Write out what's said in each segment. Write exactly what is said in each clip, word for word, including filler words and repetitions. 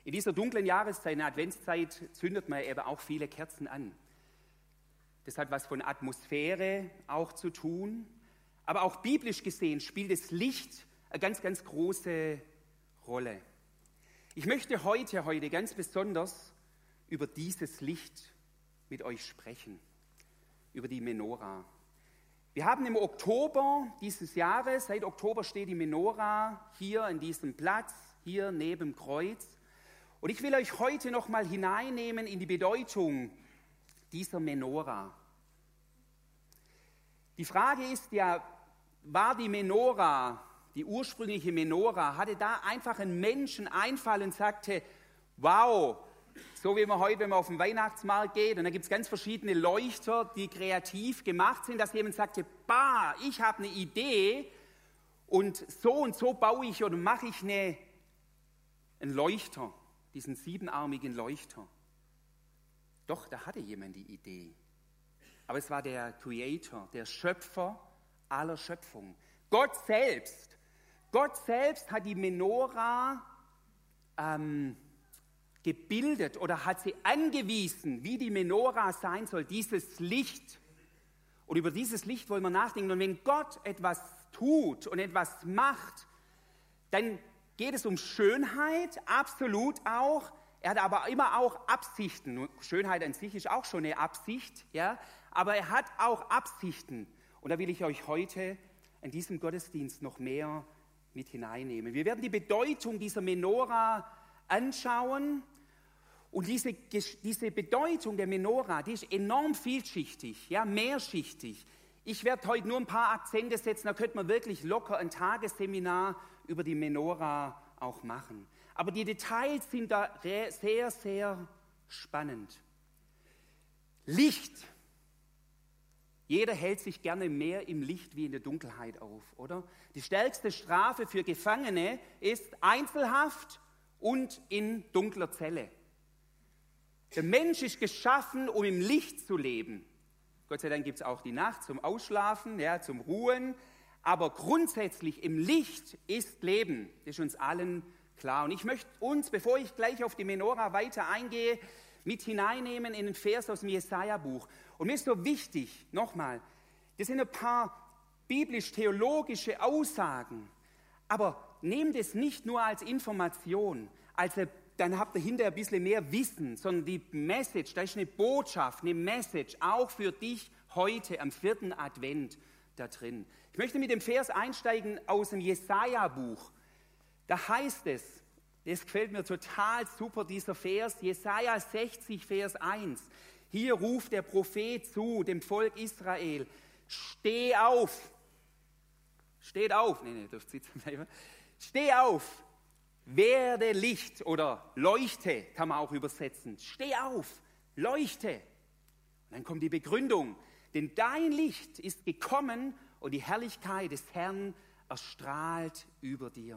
In dieser dunklen Jahreszeit, in der Adventszeit, zündet man eben auch viele Kerzen an. Das hat was von Atmosphäre auch zu tun. Aber auch biblisch gesehen spielt das Licht eine ganz, ganz große Rolle. Ich möchte heute, heute ganz besonders über dieses Licht mit euch sprechen, über die Menora. Wir haben im Oktober dieses Jahres, seit Oktober steht die Menora hier an diesem Platz, hier neben dem Kreuz. Und ich will euch heute noch mal hineinnehmen in die Bedeutung dieser Menora. Die Frage ist ja, war die Menora, die ursprüngliche Menora, hatte da einfach ein Menschen Einfall und sagte, wow, so wie man heute, wenn man auf den Weihnachtsmarkt geht, und da gibt es ganz verschiedene Leuchter, die kreativ gemacht sind, dass jemand sagte, bah, ich habe eine Idee und so und so baue ich oder mache ich eine, einen Leuchter, diesen siebenarmigen Leuchter. Doch, da hatte jemand die Idee. Aber es war der Creator, der Schöpfer aller Schöpfung. Gott selbst. Gott selbst hat die Menora ähm, gebildet oder hat sie angewiesen, wie die Menora sein soll, dieses Licht. Und über dieses Licht wollen wir nachdenken. Und wenn Gott etwas tut und etwas macht, dann geht es um Schönheit, absolut auch. Er hat aber immer auch Absichten. Schönheit an sich ist auch schon eine Absicht, ja. Aber er hat auch Absichten. Und da will ich euch heute in diesem Gottesdienst noch mehr mit hineinnehmen. Wir werden die Bedeutung dieser Menora anschauen. Und diese, diese Bedeutung der Menora, die ist enorm vielschichtig, ja, mehrschichtig. Ich werde heute nur ein paar Akzente setzen, da könnte man wirklich locker ein Tagesseminar über die Menora auch machen. Aber die Details sind da sehr, sehr spannend. Licht. Jeder hält sich gerne mehr im Licht wie in der Dunkelheit auf, oder? Die stärkste Strafe für Gefangene ist Einzelhaft und in dunkler Zelle. Der Mensch ist geschaffen, um im Licht zu leben. Gott sei Dank gibt es auch die Nacht zum Ausschlafen, ja, zum Ruhen. Aber grundsätzlich im Licht ist Leben. Das ist uns allen klar. Und ich möchte uns, bevor ich gleich auf die Menora weiter eingehe, mit hineinnehmen in einen Vers aus dem Jesaja-Buch. Und mir ist so wichtig, nochmal, das sind ein paar biblisch-theologische Aussagen. Aber nehmt es nicht nur als Information, als eine, dann habt ihr hinterher ein bisschen mehr Wissen, sondern die Message, da ist eine Botschaft, eine Message, auch für dich heute am vierten Advent da drin. Ich möchte mit dem Vers einsteigen aus dem Jesaja-Buch. Da heißt es, das gefällt mir total super, dieser Vers, Jesaja sechzig, Vers eins. Hier ruft der Prophet zu dem Volk Israel, steh auf. Steht auf. Nee, nee, dürft sitzen bleiben. Steh auf. Werde Licht oder leuchte, kann man auch übersetzen. Steh auf, leuchte. Und dann kommt die Begründung. Denn dein Licht ist gekommen und die Herrlichkeit des Herrn erstrahlt über dir.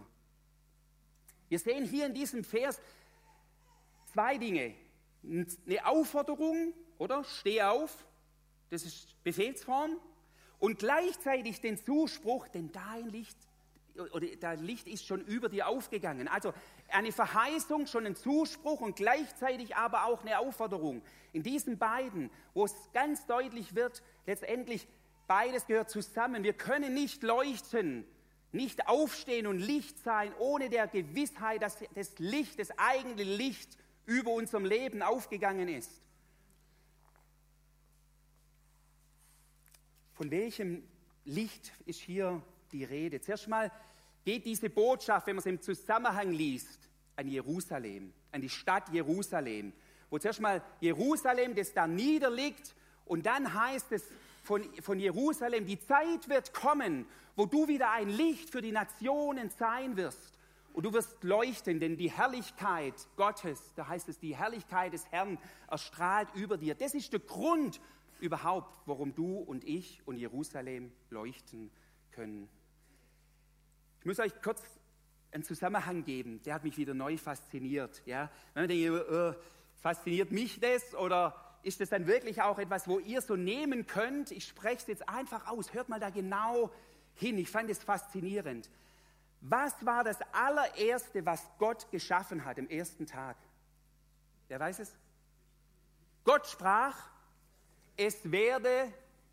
Wir sehen hier in diesem Vers zwei Dinge. Eine Aufforderung, oder? Steh auf, das ist Befehlsform. Und gleichzeitig den Zuspruch, denn dein Licht, oder dein Licht ist schon über dir aufgegangen. Also eine Verheißung, schon ein Zuspruch und gleichzeitig aber auch eine Aufforderung. In diesen beiden, wo es ganz deutlich wird, letztendlich beides gehört zusammen. Wir können nicht leuchten, nicht aufstehen und Licht sein, ohne der Gewissheit, dass das Licht, das eigene Licht über unserem Leben aufgegangen ist. Von welchem Licht ist hier die Rede? Zuerst mal geht diese Botschaft, wenn man es im Zusammenhang liest, an Jerusalem, an die Stadt Jerusalem, wo zuerst mal Jerusalem, das da niederliegt, und dann heißt es von, von Jerusalem, die Zeit wird kommen, wo du wieder ein Licht für die Nationen sein wirst. Und du wirst leuchten, denn die Herrlichkeit Gottes, da heißt es, die Herrlichkeit des Herrn erstrahlt über dir. Das ist der Grund überhaupt, warum du und ich und Jerusalem leuchten können. Ich muss euch kurz einen Zusammenhang geben, der hat mich wieder neu fasziniert. Ja? Wenn man denkt, äh, fasziniert mich das oder ist das dann wirklich auch etwas, wo ihr so nehmen könnt? Ich spreche es jetzt einfach aus, hört mal da genau hin, ich fand es faszinierend. Was war das allererste, was Gott geschaffen hat im ersten Tag? Wer weiß es? Gott sprach, es werde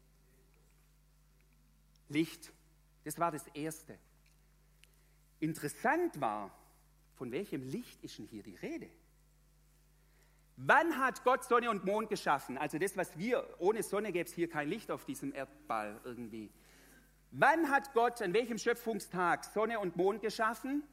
Licht. Das war das Erste. Interessant war, von welchem Licht ist denn hier die Rede? Wann hat Gott Sonne und Mond geschaffen? Also das, was wir, ohne Sonne gäbe es hier kein Licht auf diesem Erdball irgendwie. Wann hat Gott, an welchem Schöpfungstag, Sonne und Mond geschaffen?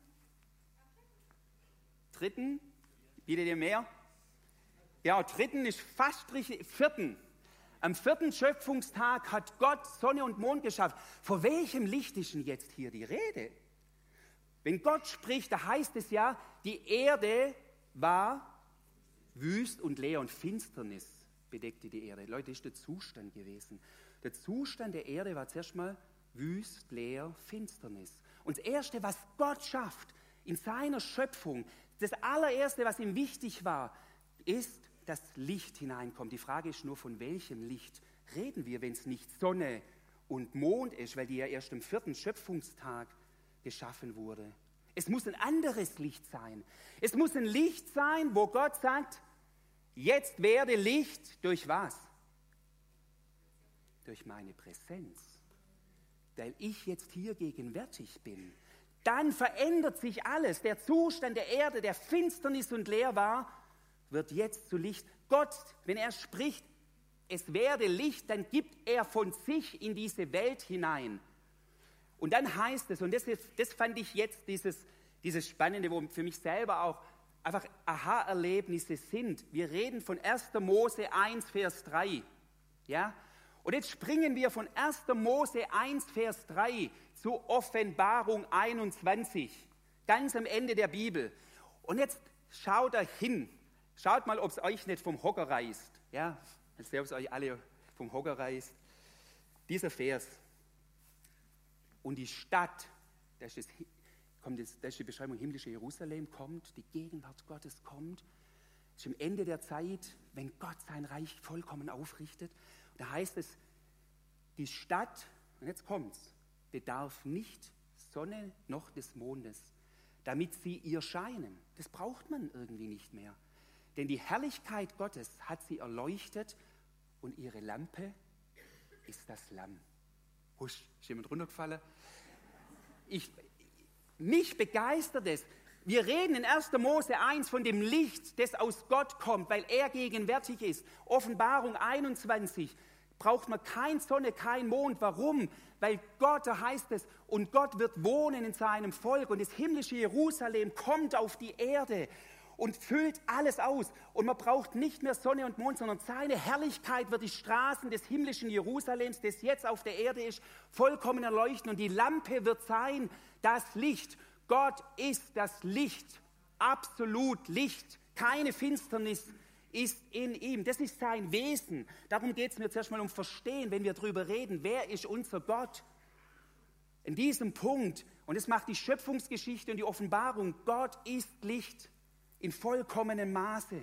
Dritten? Bietet ihr mehr? Ja, dritten ist fast richtig, vierten. Am vierten Schöpfungstag hat Gott Sonne und Mond geschaffen. Vor welchem Licht ist denn jetzt hier die Rede? Wenn Gott spricht, da heißt es ja, die Erde war wüst und leer und Finsternis bedeckte die Erde. Leute, das ist der Zustand gewesen. Der Zustand der Erde war zuerst mal wüst, leer, Finsternis. Und das Erste, was Gott schafft in seiner Schöpfung, das allererste, was ihm wichtig war, ist, dass Licht hineinkommt. Die Frage ist nur, von welchem Licht reden wir, wenn es nicht Sonne und Mond ist, weil die ja erst am vierten Schöpfungstag geschaffen wurde. Es muss ein anderes Licht sein. Es muss ein Licht sein, wo Gott sagt, jetzt werde Licht durch was? Durch meine Präsenz. Weil ich jetzt hier gegenwärtig bin. Dann verändert sich alles. Der Zustand der Erde, der Finsternis und leer war, wird jetzt zu Licht. Gott, wenn er spricht, es werde Licht, dann gibt er von sich in diese Welt hinein. Und dann heißt es, und das, ist, das fand ich jetzt dieses, dieses Spannende, wo für mich selber auch einfach Aha-Erlebnisse sind. Wir reden von erster Mose eins, Vers drei. Ja? Und jetzt springen wir von erster Mose eins, Vers drei zu Offenbarung einundzwanzig, ganz am Ende der Bibel. Und jetzt schaut da hin. Schaut mal, ob es euch nicht vom Hocker reißt. Ja, als ob es euch alle vom Hocker reißt. Dieser Vers. Und die Stadt, das ist, kommt das, das ist die Beschreibung, himmlische Jerusalem kommt, die Gegenwart Gottes kommt. Das ist am Ende der Zeit, wenn Gott sein Reich vollkommen aufrichtet. Da heißt es, die Stadt, und jetzt kommt's, bedarf nicht Sonne noch des Mondes, damit sie ihr scheinen. Das braucht man irgendwie nicht mehr. Denn die Herrlichkeit Gottes hat sie erleuchtet und ihre Lampe ist das Lamm. Husch, ist jemand runtergefallen? Ich, mich begeistert es. Wir reden in erster Mose eins von dem Licht, das aus Gott kommt, weil er gegenwärtig ist. Offenbarung einundzwanzig braucht man keine Sonne, kein Mond. Warum? Weil Gott, da heißt es, und Gott wird wohnen in seinem Volk und das himmlische Jerusalem kommt auf die Erde und füllt alles aus. Und man braucht nicht mehr Sonne und Mond, sondern seine Herrlichkeit wird die Straßen des himmlischen Jerusalems, das jetzt auf der Erde ist, vollkommen erleuchten. Und die Lampe wird sein, das Licht. Gott ist das Licht, absolut Licht, keine Finsternis ist in ihm. Das ist sein Wesen. Darum geht es mir zuerst mal um Verstehen, wenn wir darüber reden, wer ist unser Gott? In diesem Punkt, und das macht die Schöpfungsgeschichte und die Offenbarung, Gott ist Licht. In vollkommenem Maße.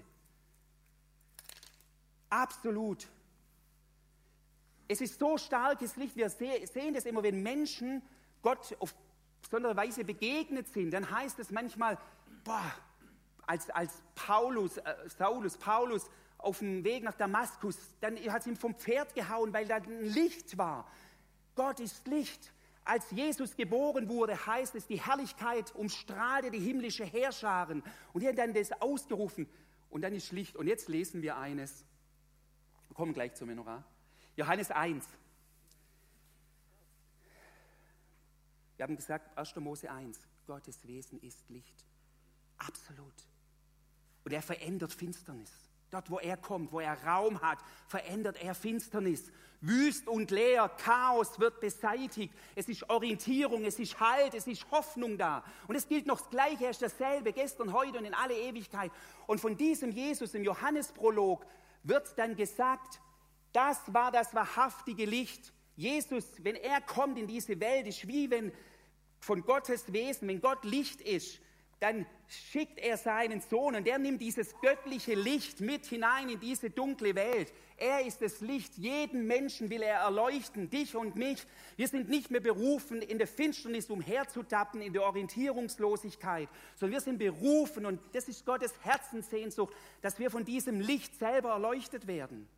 Absolut. Es ist so starkes Licht, wir sehen das immer, wenn Menschen Gott auf besondere Weise begegnet sind, dann heißt es manchmal, boah, als, als Paulus, äh, Saulus, Paulus auf dem Weg nach Damaskus, dann hat es ihm vom Pferd gehauen, weil da ein Licht war. Gott ist Licht. Als Jesus geboren wurde, heißt es, die Herrlichkeit umstrahlte die himmlische Heerscharen. Und er hat dann das ausgerufen. Und dann ist Licht. Und jetzt lesen wir eines. Wir kommen gleich zur Menorah. Johannes eins. Wir haben gesagt, erster Mose eins. Gottes Wesen ist Licht. Absolut. Und er verändert Finsternis. Dort, wo er kommt, wo er Raum hat, verändert er Finsternis. Wüst und leer, Chaos wird beseitigt. Es ist Orientierung, es ist Halt, es ist Hoffnung da. Und es gilt noch das Gleiche, er ist dasselbe, gestern, heute und in alle Ewigkeit. Und von diesem Jesus im Johannesprolog wird dann gesagt, das war das wahrhaftige Licht. Jesus, wenn er kommt in diese Welt, ist wie wenn von Gottes Wesen, wenn Gott Licht ist, dann schickt er seinen Sohn und der nimmt dieses göttliche Licht mit hinein in diese dunkle Welt. Er ist das Licht, jeden Menschen will er erleuchten, dich und mich. Wir sind nicht mehr berufen, in der Finsternis umherzutappen, in der Orientierungslosigkeit, sondern wir sind berufen, und das ist Gottes Herzenssehnsucht, dass wir von diesem Licht selber erleuchtet werden.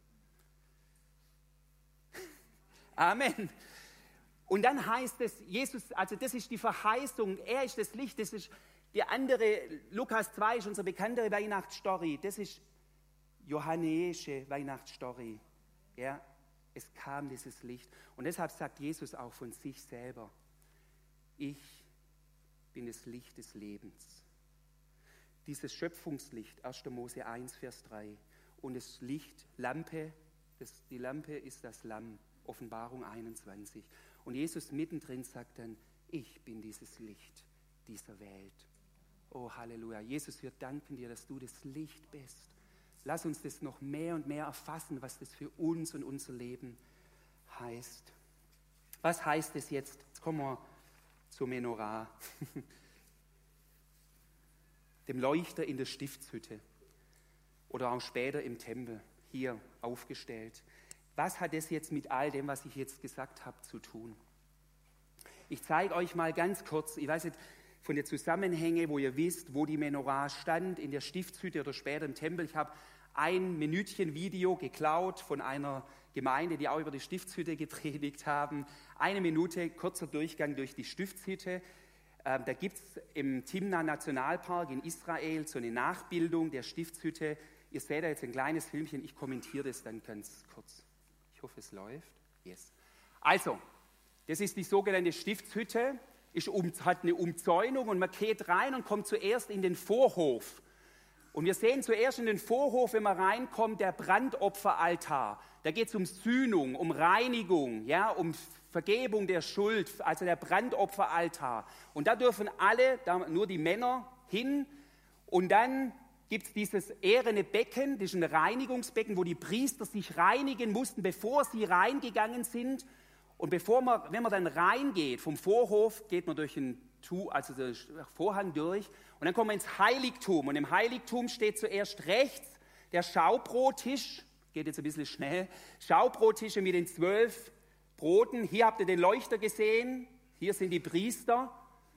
Amen. Und dann heißt es, Jesus, also das ist die Verheißung, er ist das Licht, das ist die andere, Lukas zwei ist unsere bekanntere Weihnachtsstory, das ist johannäische Weihnachtsstory. Ja, es kam dieses Licht. Und deshalb sagt Jesus auch von sich selber, ich bin das Licht des Lebens. Dieses Schöpfungslicht, erster Mose eins, Vers drei. Und das Licht, Lampe, das, die Lampe ist das Lamm, Offenbarung einundzwanzig. Und Jesus mittendrin sagt dann, ich bin dieses Licht dieser Welt. Oh, Halleluja. Jesus, wir danken dir, dass du das Licht bist. Lass uns das noch mehr und mehr erfassen, was das für uns und unser Leben heißt. Was heißt es jetzt? Jetzt kommen wir zur Menorah, dem Leuchter in der Stiftshütte oder auch später im Tempel, hier aufgestellt. Was hat das jetzt mit all dem, was ich jetzt gesagt habe, zu tun? Ich zeige euch mal ganz kurz, ich weiß nicht, von den Zusammenhängen, wo ihr wisst, wo die Menorah stand, in der Stiftshütte oder später im Tempel. Ich habe ein Minütchen Video geklaut von einer Gemeinde, die auch über die Stiftshütte gepredigt haben. Eine Minute, kurzer Durchgang durch die Stiftshütte. Ähm, da gibt es im Timna Nationalpark in Israel so eine Nachbildung der Stiftshütte. Ihr seht da jetzt ein kleines Filmchen, ich kommentiere das dann ganz kurz. Ich hoffe, es läuft. Yes. Also, das ist die sogenannte Stiftshütte. Ist um, hat eine Umzäunung und man geht rein und kommt zuerst in den Vorhof. Und wir sehen zuerst in den Vorhof, wenn man reinkommt, der Brandopferaltar. Da geht es um Sühnung, um Reinigung, ja, um Vergebung der Schuld, also der Brandopferaltar. Und da dürfen alle, da nur die Männer hin. Und dann gibt es dieses ehrene Becken, das ist ein Reinigungsbecken, wo die Priester sich reinigen mussten, bevor sie reingegangen sind. Und bevor man, wenn man dann reingeht, vom Vorhof, geht man durch den also den Vorhang durch und dann kommt man ins Heiligtum. Und im Heiligtum steht zuerst rechts der Schaubrottisch, geht jetzt ein bisschen schnell, Schaubrottische mit den zwölf Broten. Hier habt ihr den Leuchter gesehen, hier sind die Priester,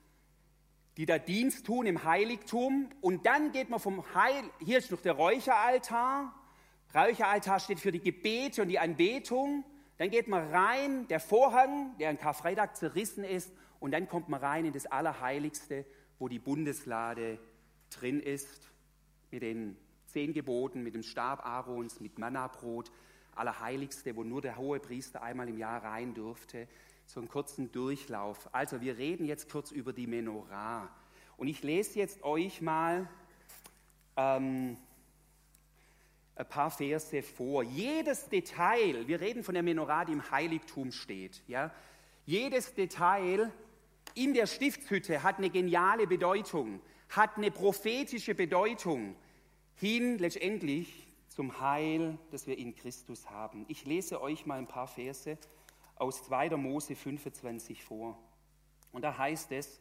die da Dienst tun im Heiligtum. Und dann geht man vom Heil, hier ist noch der Räucheraltar. Räucheraltar steht für die Gebete und die Anbetung. Dann geht man rein, der Vorhang, der an Karfreitag zerrissen ist, und dann kommt man rein in das Allerheiligste, wo die Bundeslade drin ist, mit den zehn Geboten, mit dem Stab Aarons, mit Mannabrot, Allerheiligste, wo nur der Hohepriester einmal im Jahr rein durfte, so einen kurzen Durchlauf. Also wir reden jetzt kurz über die Menorah. Und ich lese jetzt euch mal ähm, ein paar Verse vor. Jedes Detail, wir reden von der Menorah, die im Heiligtum steht, ja, jedes Detail in der Stiftshütte hat eine geniale Bedeutung, hat eine prophetische Bedeutung, hin letztendlich zum Heil, das wir in Christus haben. Ich lese euch mal ein paar Verse aus zweiter Mose fünfundzwanzig vor. Und da heißt es,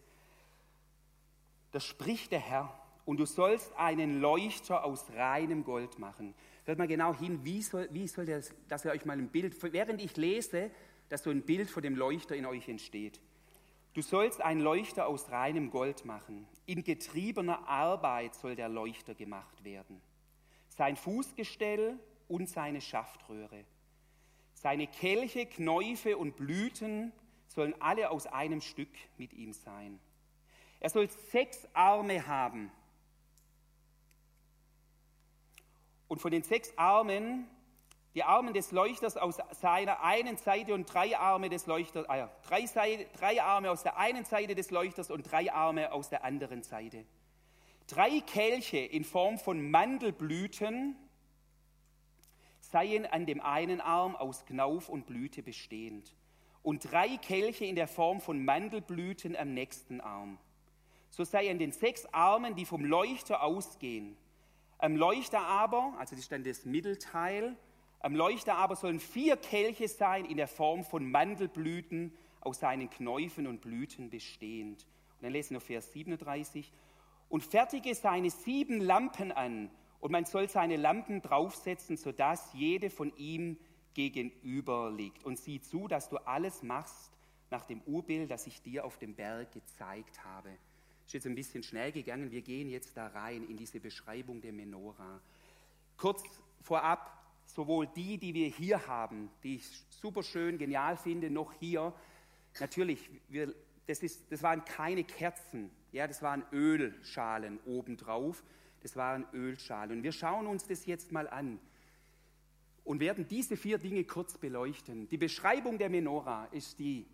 da spricht der Herr, und du sollst einen Leuchter aus reinem Gold machen. Hört mal genau hin, wie soll, wie soll das, dass ihr euch mal ein Bild, während ich lese, dass so ein Bild von dem Leuchter in euch entsteht. Du sollst einen Leuchter aus reinem Gold machen. In getriebener Arbeit soll der Leuchter gemacht werden. Sein Fußgestell und seine Schaftröhre. Seine Kelche, Knäufe und Blüten sollen alle aus einem Stück mit ihm sein. Er soll sechs Arme haben. Und von den sechs Armen, die Arme des Leuchters aus seiner einen Seite und drei Arme des Leuchters, äh, drei, Seite, drei Arme aus der einen Seite des Leuchters und drei Arme aus der anderen Seite. Drei Kelche in Form von Mandelblüten seien an dem einen Arm aus Knauf und Blüte bestehend und drei Kelche in der Form von Mandelblüten am nächsten Arm. So sei an den sechs Armen, die vom Leuchter ausgehen. Am Leuchter aber, also das ist dann das Mittelteil, am Leuchter aber sollen vier Kelche sein in der Form von Mandelblüten aus seinen Knäufen und Blüten bestehend. Und dann lesen wir Vers siebenunddreißig. und fertige seine sieben Lampen an. Und man soll seine Lampen draufsetzen, sodass jede von ihm gegenüber liegt. Und sieh zu, dass du alles machst nach dem Urbild, das ich dir auf dem Berg gezeigt habe. Ist jetzt ein bisschen schnell gegangen. Wir gehen jetzt da rein in diese Beschreibung der Menora. Kurz vorab, sowohl die, die wir hier haben, die ich super schön, genial finde, noch hier. Natürlich, wir, das, ist, das waren keine Kerzen, ja, das waren Ölschalen obendrauf. Das waren Ölschalen. Und wir schauen uns das jetzt mal an und werden diese vier Dinge kurz beleuchten. Die Beschreibung der Menora ist die: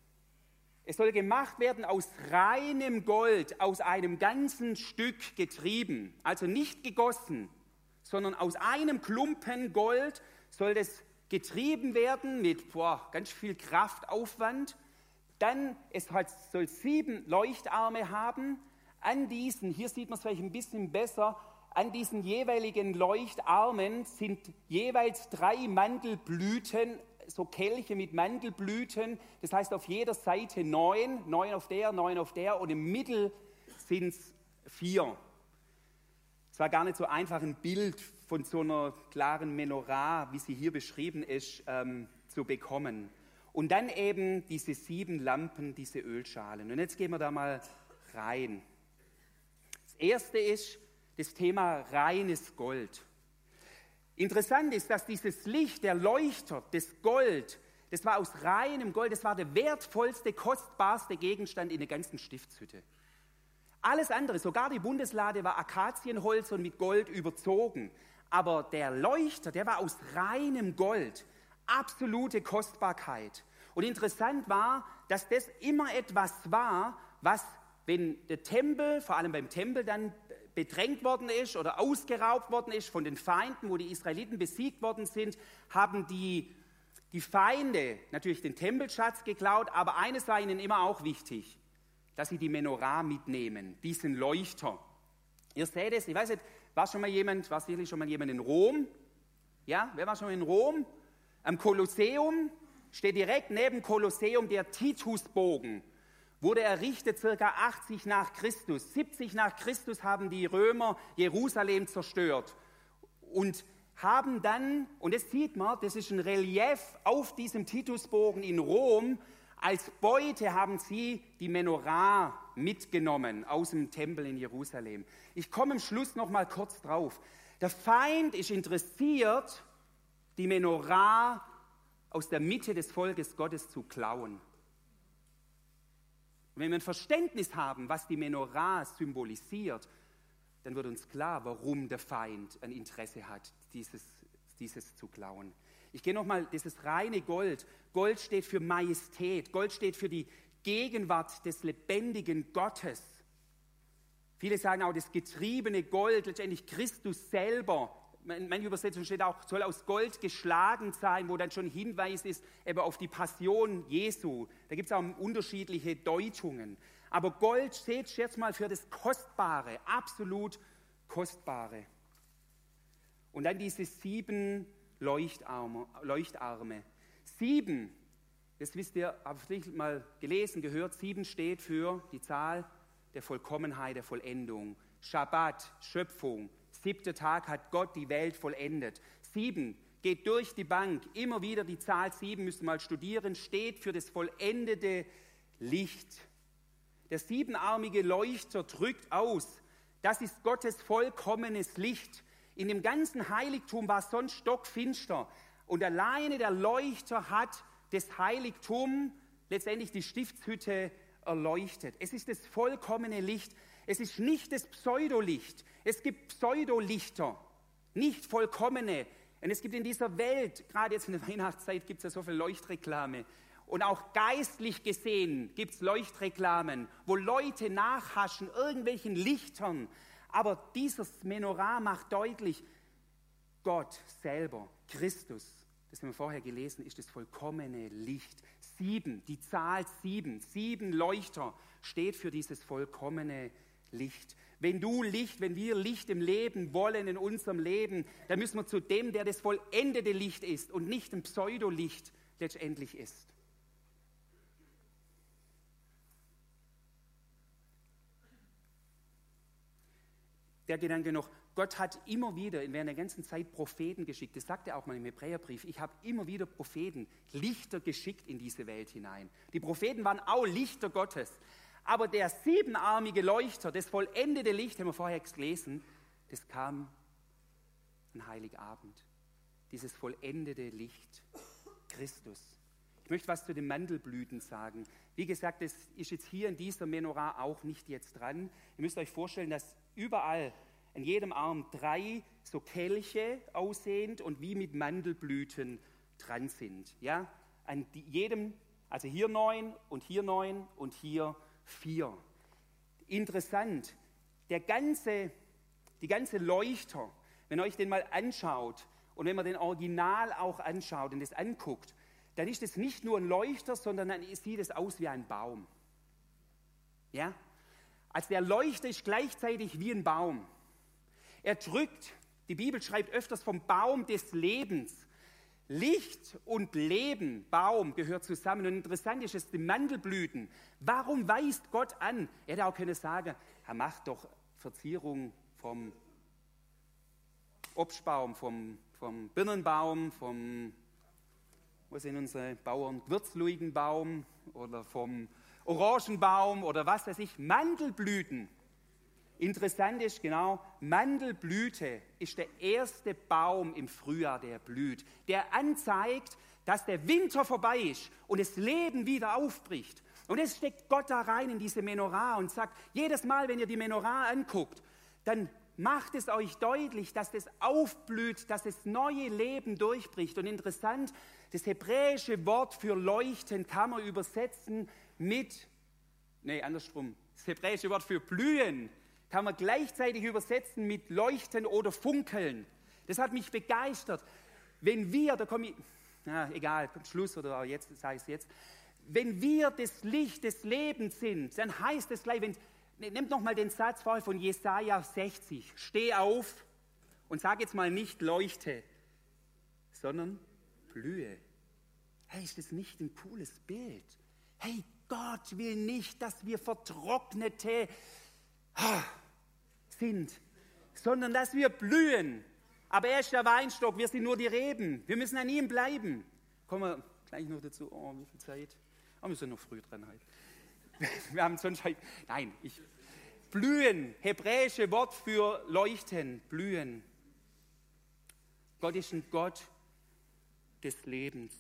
Es soll gemacht werden aus reinem Gold, aus einem ganzen Stück getrieben, also nicht gegossen, sondern aus einem Klumpen Gold soll das getrieben werden mit boah, ganz viel Kraftaufwand. Dann, es hat, soll sieben Leuchtarme haben. An diesen, hier sieht man es vielleicht ein bisschen besser, an diesen jeweiligen Leuchtarmen sind jeweils drei Mandelblüten, so Kelche mit Mandelblüten. Das heißt auf jeder Seite neun, neun auf der, neun auf der und im Mittel sind es vier. Es war gar nicht so einfach, ein Bild von so einer klaren Menorah, wie sie hier beschrieben ist, ähm, zu bekommen. Und dann eben diese sieben Lampen, diese Ölschalen. Und jetzt gehen wir da mal rein. Das erste ist das Thema reines Gold. Interessant ist, dass dieses Licht, der Leuchter, das Gold, das war aus reinem Gold, das war der wertvollste, kostbarste Gegenstand in der ganzen Stiftshütte. Alles andere, sogar die Bundeslade war Akazienholz und mit Gold überzogen. Aber der Leuchter, der war aus reinem Gold. Absolute Kostbarkeit. Und interessant war, dass das immer etwas war, was, wenn der Tempel, vor allem beim Tempel dann bedrängt worden ist oder ausgeraubt worden ist von den Feinden, wo die Israeliten besiegt worden sind, haben die, die Feinde natürlich den Tempelschatz geklaut, aber eines war ihnen immer auch wichtig, dass sie die Menorah mitnehmen, diesen Leuchter. Ihr seht es, ich weiß nicht, war schon mal jemand, war sicherlich schon mal jemand in Rom? Ja, wer war schon mal in Rom? Am Kolosseum steht direkt neben Kolosseum der Titusbogen. Wurde errichtet ca. achtzig nach Christus. siebzig nach Christus haben die Römer Jerusalem zerstört und haben dann, und das sieht man, das ist ein Relief auf diesem Titusbogen in Rom, als Beute haben sie die Menorah mitgenommen aus dem Tempel in Jerusalem. Ich komme am Schluss noch mal kurz drauf. Der Feind ist interessiert, die Menorah aus der Mitte des Volkes Gottes zu klauen. Und wenn wir ein Verständnis haben, was die Menorah symbolisiert, dann wird uns klar, warum der Feind ein Interesse hat, dieses, dieses zu klauen. Ich gehe nochmal, dieses reine Gold. Gold steht für Majestät. Gold steht für die Gegenwart des lebendigen Gottes. Viele sagen auch, das getriebene Gold, letztendlich Christus selber. Meine Übersetzung steht auch, soll aus Gold geschlagen sein, wo dann schon Hinweis ist eben auf die Passion Jesu. Da gibt es auch unterschiedliche Deutungen. Aber Gold steht jetzt mal für das Kostbare, absolut Kostbare. Und dann diese sieben Leuchtarme. Leuchtarme. Sieben, das wisst ihr, habt ihr vielleicht mal gelesen, gehört, sieben steht für die Zahl der Vollkommenheit, der Vollendung. Schabbat, Schöpfung. Siebter Tag hat Gott die Welt vollendet. Sieben geht durch die Bank. Immer wieder die Zahl sieben, müsst ihr mal studieren, steht für das vollendete Licht. Der siebenarmige Leuchter drückt aus, das ist Gottes vollkommenes Licht. In dem ganzen Heiligtum war es sonst stockfinster. Und alleine der Leuchter hat das Heiligtum, letztendlich die Stiftshütte, erleuchtet. Es ist das vollkommene Licht. Es ist nicht das Pseudolicht. Es gibt Pseudolichter, nicht vollkommene. Und es gibt in dieser Welt, gerade jetzt in der Weihnachtszeit, gibt es ja so viel Leuchtreklame. Und auch geistlich gesehen gibt es Leuchtreklamen, wo Leute nachhaschen irgendwelchen Lichtern. Aber dieses Menorah macht deutlich, Gott selber, Christus, das haben wir vorher gelesen, ist das vollkommene Licht. Sieben, die Zahl sieben, sieben Leuchter steht für dieses vollkommene Licht. Wenn du Licht, wenn wir Licht im Leben wollen, in unserem Leben, dann müssen wir zu dem, der das vollendete Licht ist und nicht ein Pseudolicht letztendlich ist. der Gedanke noch, Gott hat immer wieder während der ganzen Zeit Propheten geschickt. Das sagt er auch mal im Hebräerbrief. Ich habe immer wieder Propheten, Lichter geschickt in diese Welt hinein. Die Propheten waren auch Lichter Gottes. Aber der siebenarmige Leuchter, das vollendete Licht, haben wir vorher gelesen, das kam an Heiligabend. Dieses vollendete Licht, Christus. Ich möchte was zu den Mandelblüten sagen. Wie gesagt, das ist jetzt hier in dieser Menorah auch nicht jetzt dran. Ihr müsst euch vorstellen, dass überall an jedem Arm drei so Kelche aussehend und wie mit Mandelblüten dran sind. Ja? An die, jedem, also hier neun und hier neun und hier vier. Interessant, der ganze, die ganze Leuchter, wenn ihr euch den mal anschaut und wenn man den Original auch anschaut und das anguckt, dann ist es nicht nur ein Leuchter, sondern dann sieht es aus wie ein Baum. Ja? Also der Leuchter ist gleichzeitig wie ein Baum. Er drückt, die Bibel schreibt öfters vom Baum des Lebens. Licht und Leben, Baum, gehört zusammen. Und interessant ist es, die Mandelblüten. Warum weist Gott an? Er hätte auch können sagen, er macht doch Verzierung vom Obstbaum, vom, vom Birnenbaum, vom, wo sind unsere Bauern, Gewürzluigenbaum oder vom Orangenbaum oder was weiß ich, Mandelblüten. Interessant ist, genau, Mandelblüte ist der erste Baum im Frühjahr, der blüht, der anzeigt, dass der Winter vorbei ist und das Leben wieder aufbricht. Und es steckt Gott da rein in diese Menorah und sagt, jedes Mal, wenn ihr die Menorah anguckt, dann macht es euch deutlich, dass das aufblüht, dass das neue Leben durchbricht. Und interessant, das hebräische Wort für leuchten kann man übersetzen mit, nee, andersrum, das hebräische Wort für blühen kann man gleichzeitig übersetzen mit leuchten oder funkeln. Das hat mich begeistert. Wenn wir, da komme ich, na, egal, kommt Schluss oder jetzt sage ich es jetzt, wenn wir das Licht des Lebens sind, dann heißt es gleich, wenn, nehmt nochmal den Satz vorher von Jesaja sechzig, steh auf und sag jetzt mal nicht leuchte, sondern blühe. Hey, ist das nicht ein cooles Bild? Hey, Gott will nicht, dass wir vertrocknete sind, sondern dass wir blühen. Aber er ist der Weinstock, wir sind nur die Reben. Wir müssen an ihm bleiben. Kommen wir gleich noch dazu. Oh, wie viel Zeit? Oh, wir sind noch früh dran heute. Wir haben sonst heute... Nein, ich... Blühen, hebräische Wort für leuchten, blühen. Gott ist ein Gott des Lebens.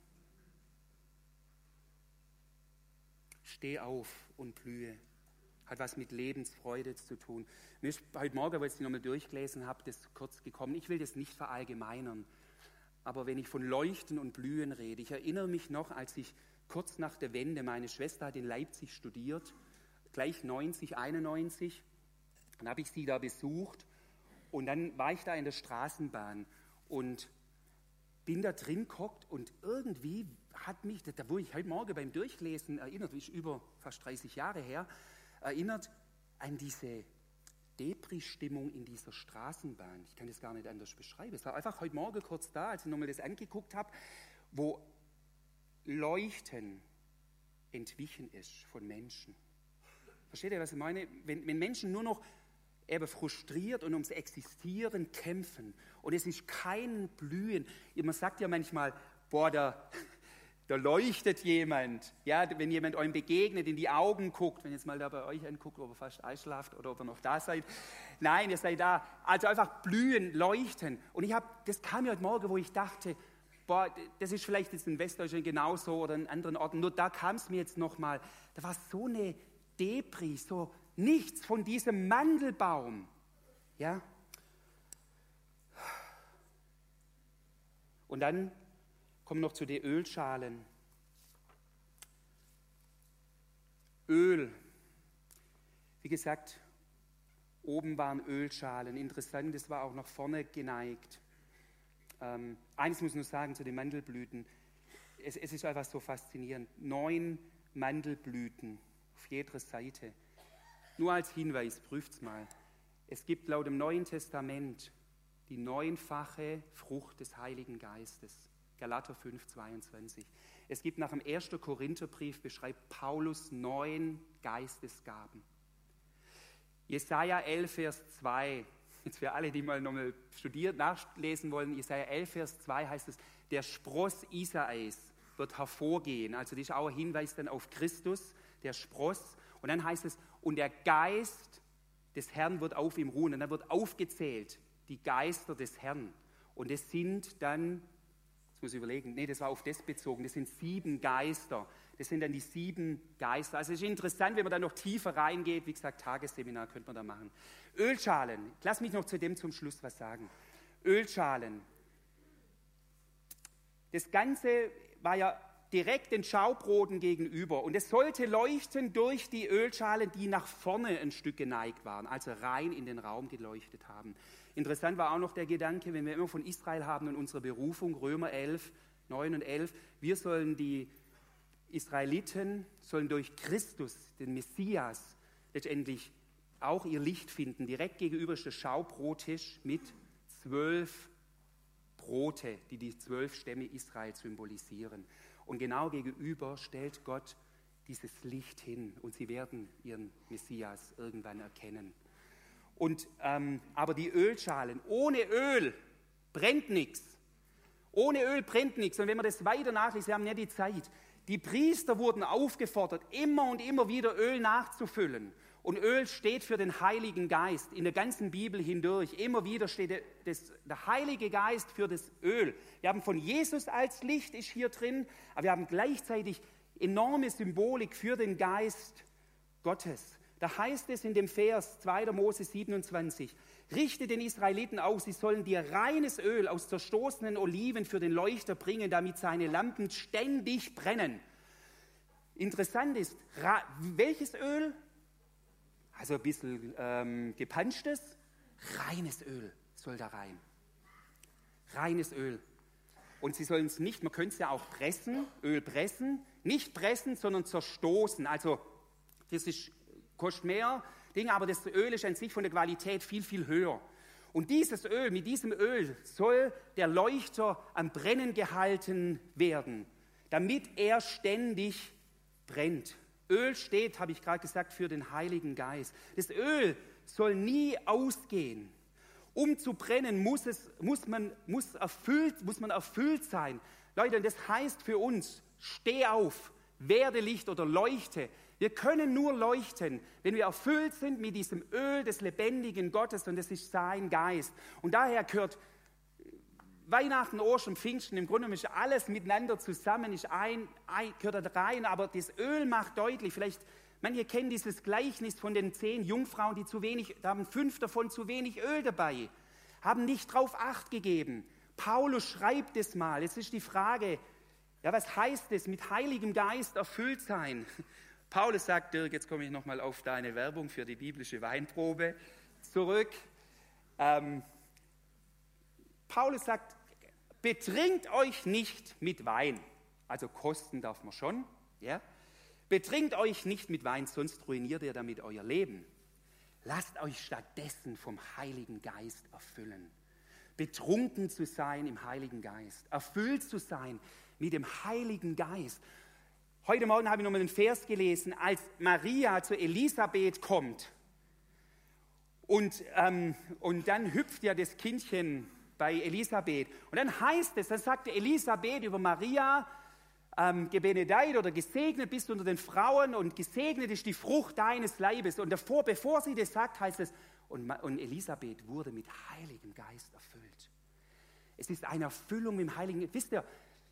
Steh auf und blühe. Hat was mit Lebensfreude zu tun. Mir ist heute Morgen, weil ich es nochmal durchgelesen habe, das kurz gekommen. Ich will das nicht verallgemeinern, aber wenn ich von Leuchten und Blühen rede, ich erinnere mich noch, als ich kurz nach der Wende, meine Schwester hat in Leipzig studiert, gleich neunzig, einundneunzig, dann habe ich sie da besucht und dann war ich da in der Straßenbahn und bin da drin gehockt und irgendwie hat mich, da wurde ich heute Morgen beim Durchlesen erinnert, ist über fast dreißig Jahre her, erinnert an diese Depri-Stimmung in dieser Straßenbahn. Ich kann das gar nicht anders beschreiben. Es war einfach heute Morgen kurz da, als ich nochmal das angeguckt habe, wo Leuchten entwichen ist von Menschen. Versteht ihr, was ich meine? Wenn, wenn Menschen nur noch eben frustriert und ums Existieren kämpfen und es ist kein Blühen. Man sagt ja manchmal, boah, da... Da leuchtet jemand, ja, wenn jemand euch begegnet, in die Augen guckt, wenn ihr jetzt mal da bei euch anguckt, ob ihr fast einschlaft oder ob ihr noch da seid. Nein, ihr seid da. Also einfach blühen, leuchten. Und ich habe, das kam mir heute Morgen, wo ich dachte, boah, das ist vielleicht jetzt in Westdeutschland genauso oder in anderen Orten, nur da kam es mir jetzt nochmal. Da war so eine Depri, so nichts von diesem Mandelbaum. Ja. Und dann kommen noch zu den Ölschalen. Öl. Wie gesagt, oben waren Ölschalen. Interessant, das war auch nach vorne geneigt. Ähm, eines muss ich nur sagen zu den Mandelblüten. Es, es ist einfach so faszinierend. Neun Mandelblüten auf jeder Seite. Nur als Hinweis, prüft's mal. Es gibt laut dem Neuen Testament die neunfache Frucht des Heiligen Geistes. Galater fünf, zweiundzwanzig. Es gibt nach dem ersten Korintherbrief, beschreibt Paulus neun Geistesgaben. Jesaja elf, Vers zwei. Jetzt für alle, die mal nochmal studiert, nachlesen wollen, Jesaja elf, Vers zwei heißt es, der Spross Isais wird hervorgehen. Also das ist auch ein Hinweis dann auf Christus, der Spross. Und dann heißt es, und der Geist des Herrn wird auf ihm ruhen. Und dann wird aufgezählt, die Geister des Herrn. Und es sind dann, jetzt muss ich überlegen, nee, das war auf das bezogen, das sind sieben Geister. Das sind dann die sieben Geister. Also es ist interessant, wenn man da noch tiefer reingeht. Wie gesagt, Tagesseminar könnte man da machen. Ölschalen, lass mich noch zu dem zum Schluss was sagen. Ölschalen. Das Ganze war ja direkt den Schaubroten gegenüber und es sollte leuchten durch die Ölschalen, die nach vorne ein Stück geneigt waren, also rein in den Raum geleuchtet haben. Interessant war auch noch der Gedanke, wenn wir immer von Israel haben und unsere Berufung, Römer elf, neun und elf, wir sollen die Israeliten, sollen durch Christus, den Messias, letztendlich auch ihr Licht finden. Direkt gegenüber ist der Schaubrotisch mit zwölf Brote, die die zwölf Stämme Israel symbolisieren. Und genau gegenüber stellt Gott dieses Licht hin und sie werden ihren Messias irgendwann erkennen. Und, ähm, aber die Ölschalen, ohne Öl brennt nichts. Ohne Öl brennt nichts. Und wenn wir das weiter nachlesen, wir haben ja die Zeit. Die Priester wurden aufgefordert, immer und immer wieder Öl nachzufüllen. Und Öl steht für den Heiligen Geist in der ganzen Bibel hindurch. Immer wieder steht das, der Heilige Geist für das Öl. Wir haben von Jesus als Licht, ist hier drin, aber wir haben gleichzeitig enorme Symbolik für den Geist Gottes. Da heißt es in dem Vers zweiter Mose siebenundzwanzig, richte den Israeliten aus, sie sollen dir reines Öl aus zerstoßenen Oliven für den Leuchter bringen, damit seine Lampen ständig brennen. Interessant ist, welches Öl? Also ein bisschen ähm, gepanschtes, reines Öl soll da rein. Reines Öl. Und sie sollen es nicht, man könnte es ja auch pressen, Öl pressen, nicht pressen, sondern zerstoßen. Also das ist, kostet mehr Dinge, aber das Öl ist an sich von der Qualität viel, viel höher. Und dieses Öl, mit diesem Öl soll der Leuchter am Brennen gehalten werden, damit er ständig brennt. Öl steht, habe ich gerade gesagt, für den Heiligen Geist. Das Öl soll nie ausgehen. Um zu brennen, muss, es, muss, man, muss, erfüllt, muss man erfüllt sein. Leute, und das heißt für uns, steh auf, werde Licht oder leuchte. Wir können nur leuchten, wenn wir erfüllt sind mit diesem Öl des lebendigen Gottes und das ist sein Geist. Und daher gehört Weihnachten, Ostern, Pfingsten, im Grunde ist alles miteinander zusammen, ist ein, ein, gehört da rein, aber das Öl macht deutlich, vielleicht, manche kennen dieses Gleichnis von den zehn Jungfrauen, die zu wenig, da haben fünf davon zu wenig Öl dabei, haben nicht drauf Acht gegeben. Paulus schreibt es mal, jetzt ist die Frage, ja, was heißt es, mit Heiligem Geist erfüllt sein? Paulus sagt, Dirk, jetzt komme ich nochmal auf deine Werbung für die biblische Weinprobe zurück. Ähm, Paulus sagt, betrinkt euch nicht mit Wein, also kosten darf man schon, ja? Betrinkt euch nicht mit Wein, sonst ruiniert ihr damit euer Leben. Lasst euch stattdessen vom Heiligen Geist erfüllen. Betrunken zu sein im Heiligen Geist, erfüllt zu sein mit dem Heiligen Geist. Heute Morgen habe ich nochmal einen Vers gelesen, als Maria zu Elisabeth kommt und, ähm, und dann hüpft ja das Kindchen bei Elisabeth. Und dann heißt es, dann sagte Elisabeth über Maria, ähm, gebenedeit oder gesegnet bist du unter den Frauen und gesegnet ist die Frucht deines Leibes. Und davor, bevor sie das sagt, heißt es, und, und Elisabeth wurde mit Heiligem Geist erfüllt. Es ist eine Erfüllung mit dem Heiligen Geist. Wisst ihr,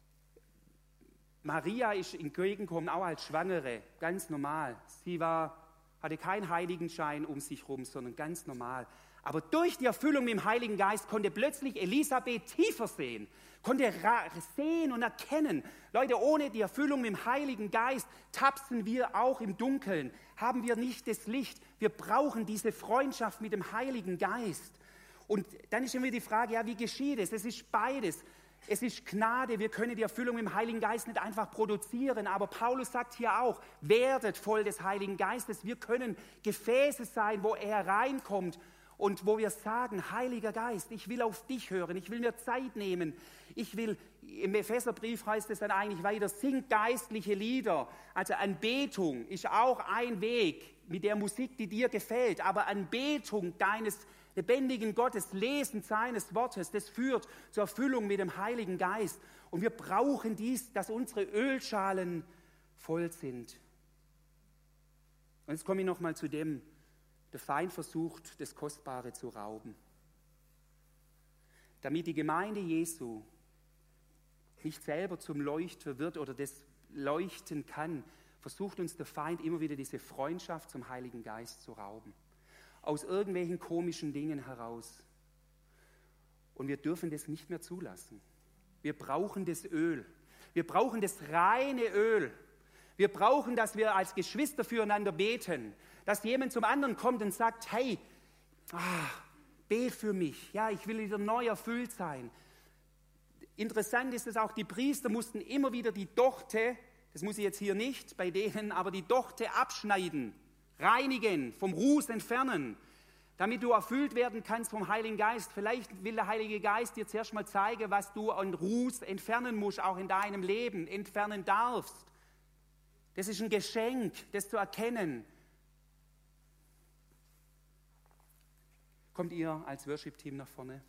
Maria ist entgegengekommen, auch als Schwangere, ganz normal. Sie war, hatte keinen Heiligenschein um sich herum, sondern ganz normal. Aber durch die Erfüllung mit dem Heiligen Geist konnte plötzlich Elisabeth tiefer sehen, konnte sehen und erkennen. Leute, ohne die Erfüllung mit dem Heiligen Geist tapsen wir auch im Dunkeln, haben wir nicht das Licht. Wir brauchen diese Freundschaft mit dem Heiligen Geist. Und dann ist immer die Frage, ja, wie geschieht es? Es ist beides. Es ist Gnade, wir können die Erfüllung mit dem Heiligen Geist nicht einfach produzieren, aber Paulus sagt hier auch, werdet voll des Heiligen Geistes. Wir können Gefäße sein, wo er reinkommt und wo wir sagen, Heiliger Geist, ich will auf dich hören, ich will mir Zeit nehmen, ich will, im Epheserbrief heißt es dann eigentlich weiter, singt geistliche Lieder. Also Anbetung ist auch ein Weg, mit der Musik, die dir gefällt, aber Anbetung deines lebendigen Gottes, Lesen seines Wortes, das führt zur Erfüllung mit dem Heiligen Geist. Und wir brauchen dies, dass unsere Ölschalen voll sind. Und jetzt komme ich nochmal zu dem, der Feind versucht, das Kostbare zu rauben. Damit die Gemeinde Jesu nicht selber zum Leuchter wird oder das leuchten kann, versucht uns der Feind immer wieder diese Freundschaft zum Heiligen Geist zu rauben. Aus irgendwelchen komischen Dingen heraus. Und wir dürfen das nicht mehr zulassen. Wir brauchen das Öl. Wir brauchen das reine Öl. Wir brauchen, dass wir als Geschwister füreinander beten. Dass jemand zum anderen kommt und sagt, hey, ah, bet für mich. Ja, ich will wieder neu erfüllt sein. Interessant ist es auch, die Priester mussten immer wieder die Dochte, das muss ich jetzt hier nicht bei denen, aber die Dochte abschneiden, reinigen, vom Ruß entfernen, damit du erfüllt werden kannst vom Heiligen Geist. Vielleicht will der Heilige Geist dir zuerst mal zeigen, was du an Ruß entfernen musst, auch in deinem Leben, entfernen darfst. Das ist ein Geschenk, das zu erkennen. Kommt ihr als Worship-Team nach vorne?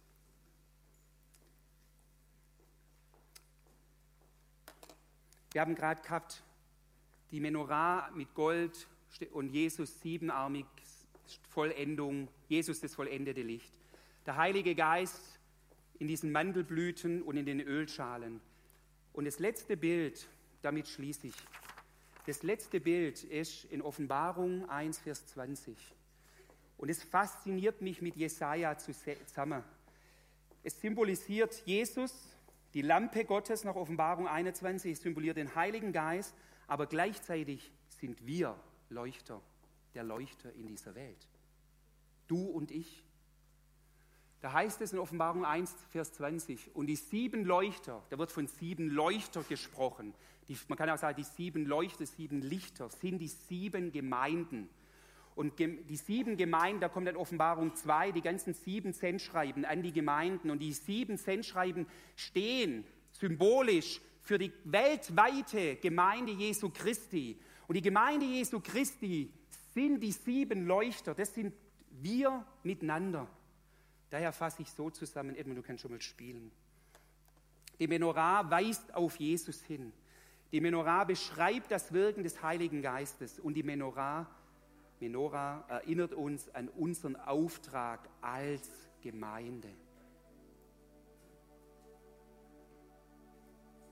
Wir haben gerade gehabt die Menorah mit Gold und Jesus siebenarmig, Vollendung, Jesus das vollendete Licht. Der Heilige Geist in diesen Mandelblüten und in den Ölschalen. Und das letzte Bild, damit schließe ich. Das letzte Bild ist in Offenbarung eins, Vers zwanzig. Und es fasziniert mich mit Jesaja zusammen. Es symbolisiert Jesus, die Lampe Gottes nach Offenbarung einundzwanzig, symboliert den Heiligen Geist, aber gleichzeitig sind wir Leuchter, der Leuchter in dieser Welt. Du und ich. Da heißt es in Offenbarung eins, Vers zwanzig, und die sieben Leuchter, da wird von sieben Leuchter gesprochen, die, man kann auch sagen, die sieben Leuchter, sieben Lichter, sind die sieben Gemeinden. Und die sieben Gemeinden, da kommt dann Offenbarung zwei, die ganzen sieben Sendschreiben an die Gemeinden. Und die sieben Sendschreiben stehen symbolisch für die weltweite Gemeinde Jesu Christi. Und die Gemeinde Jesu Christi sind die sieben Leuchter, das sind wir miteinander. Daher fasse ich so zusammen, Edmund, du kannst schon mal spielen. Die Menorah weist auf Jesus hin. Die Menorah beschreibt das Wirken des Heiligen Geistes. Und die Menorah, Menorah erinnert uns an unseren Auftrag als Gemeinde.